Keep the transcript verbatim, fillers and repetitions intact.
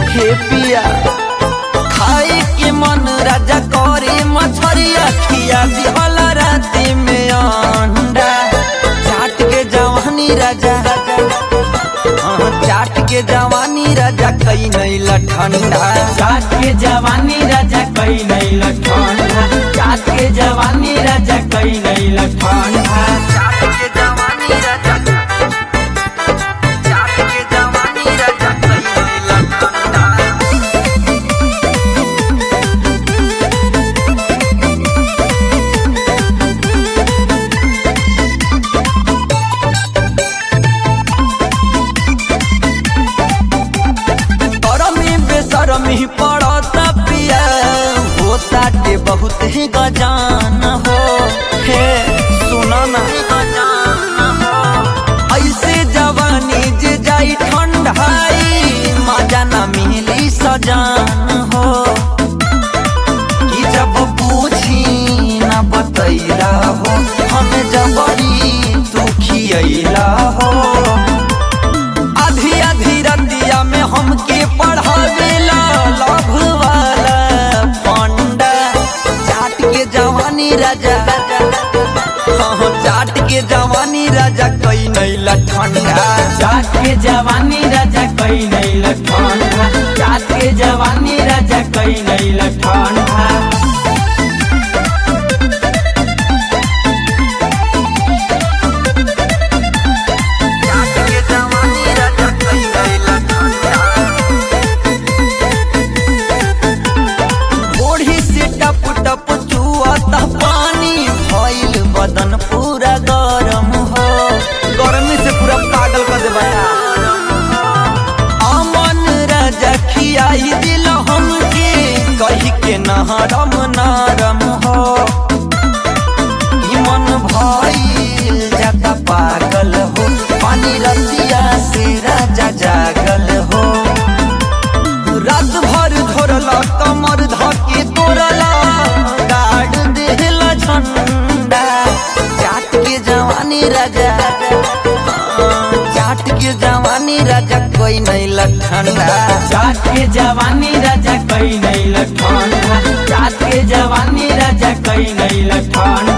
हे पिया खाए के मन राजा करे मछरिया खिया दिहला राती में अंडा चाट के जवानी राजा चाट के जवानी राजा कई नहीं ठंडा चाट के जवानी राजा कई नहीं ठंडा चाट के जवानी राजा कई नहीं ठंडा चाट के जवानी राजा चाट के जवानी राजा कई नहीं ठंडा सरमी पड़ता पिया होता के बहुत ही गजान हो हे सुना ना गजान हो ऐसे जवानी जे जाई ठंडाई मजा ना मिली सजान हो कि जब पूछी ना बतैला हो हमें जबरी तू खियला हो आधी आधी रतिया में हमके पढ़ावेला लव वाला फंडा चाट के जवानी राजा हाँ चाट के जवानी राजा कई नहीं ठंडा चाट के जवानी राजा कई नहीं ठंडा चाट के जवानी राजा कई नहीं ठंडा बदन पूरा गरम हो गर्मी से पूरा पागल कर दे अमन राजा खियाई दिल हमके कही के नरम नरम हो मन भइल जाता पागल हो पानी रतिया से राजा जागल हो रात भर धोरला कमर धके तोरला गाड़ देला झंडा चाट के जवानी राजा चाट के जवानी राजा कोई नहीं ठंडा चाट के जवानी राजा कई नहीं ठंडा चाट के जवानी राजा कई नहीं ठंडा।